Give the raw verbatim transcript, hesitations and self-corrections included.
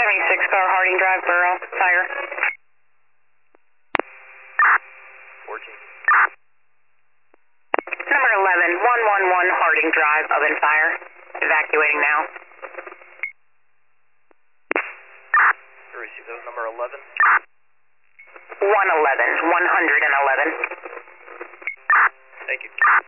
seventy-six car Harding Drive, Borough, fire. fourteen. Number eleven, one one one Harding Drive, oven fire. Evacuating now. Receive those, number eleven. one eleven, one hundred eleven. Thank you.